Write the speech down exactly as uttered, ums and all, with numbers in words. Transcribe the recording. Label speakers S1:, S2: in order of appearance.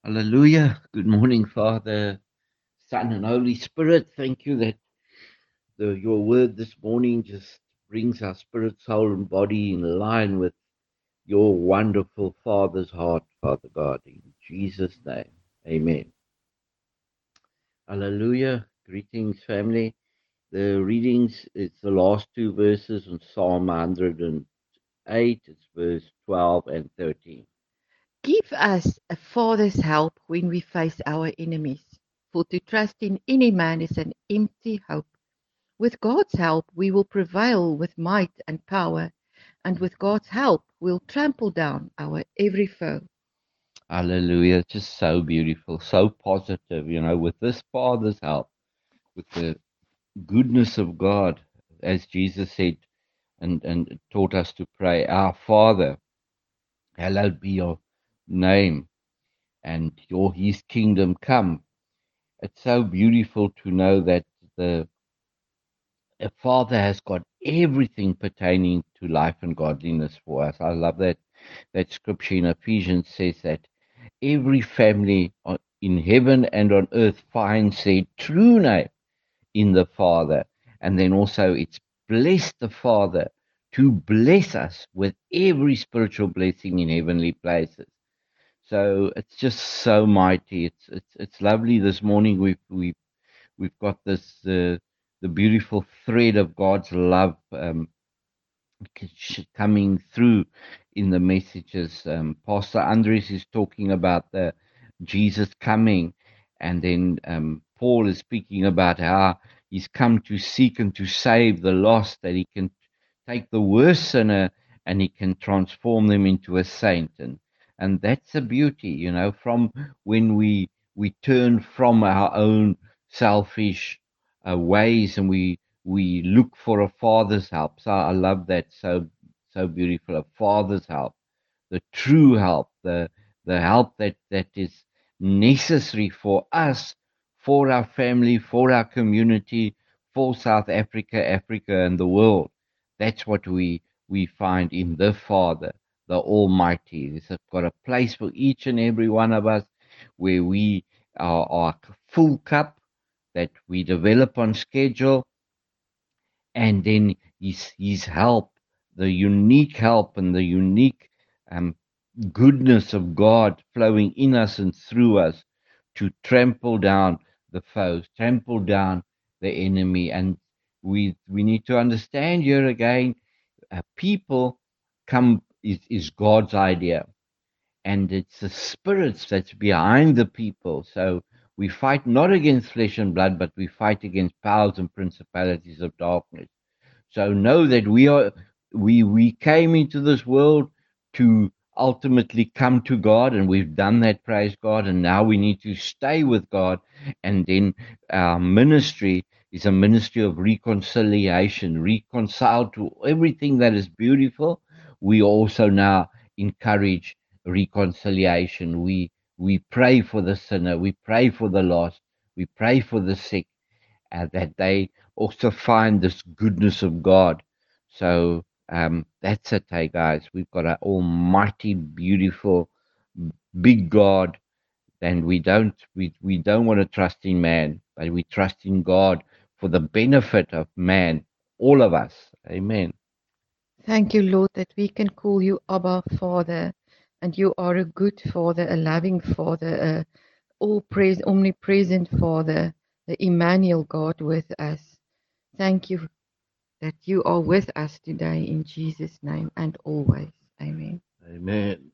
S1: Hallelujah. Good morning, Father, Son, and Holy Spirit. Thank you that the, your word this morning just brings our spirit, soul, and body in line with your wonderful Father's heart, Father God. In Jesus' name, amen. Hallelujah. Greetings, family. The readings, it's the last two verses on Psalm one hundred eight. It's verse twelve and thirteen.
S2: Give us a father's help when we face our enemies, for to trust in any man is an empty hope. With God's help we will prevail with might and power, and with God's help we'll trample down our every foe.
S1: Hallelujah. It's just so beautiful, so positive, you know, with this Father's help, with the goodness of God, as Jesus said and, and taught us to pray, Our Father, hallowed be your name, and your his kingdom come. It's so beautiful to know that the a Father has got everything pertaining to life and godliness for us. I love that that scripture in Ephesians says that every family on, in heaven and on earth finds their true name in the Father. And then also it's bless the Father to bless us with every spiritual blessing in heavenly places. So it's just so mighty. It's it's it's lovely. This morning we've we've we've got this uh, the beautiful thread of God's love um, coming through in the messages. Um, Pastor Andres is talking about the Jesus coming, and then um, Paul is speaking about how he's come to seek and to save the lost, that he can take the worst sinner and he can transform them into a saint. And and that's a beauty, you know, from when we we turn from our own selfish uh, ways and we we look for a father's help. So I love that, so so beautiful. A father's help, the true help, the the help that that is necessary for us, for our family, for our community, for South Africa, Africa, and the world. That's what we we find in the Father, the Almighty. He's got a place for each and every one of us where we are, are full cup that we develop on schedule, and then his his help, the unique help and the unique um, goodness of God flowing in us and through us to trample down the foes, trample down the enemy. And we we need to understand here again, uh, people come is, is God's idea, and it's the spirits that's behind the people. So we fight not against flesh and blood, but we fight against powers and principalities of darkness. So know that we are we we came into this world to ultimately come to God, and we've done that, praise God, and now we need to stay with God. And then our ministry is a ministry of reconciliation, reconcile to everything that is beautiful. We also now encourage reconciliation. We we pray for the sinner, we pray for the lost, we pray for the sick, uh, that they also find this goodness of God. So um, that's it, hey guys. We've got an almighty, beautiful, big God, and we don't we, we don't want to trust in man, but we trust in God for the benefit of man, all of us. Amen.
S2: Thank you, Lord, that we can call you Abba Father, and you are a good Father, a loving Father, a all praise, omnipresent Father, the Emmanuel God with us. Thank you that you are with us today in Jesus' name and always. Amen.
S1: Amen.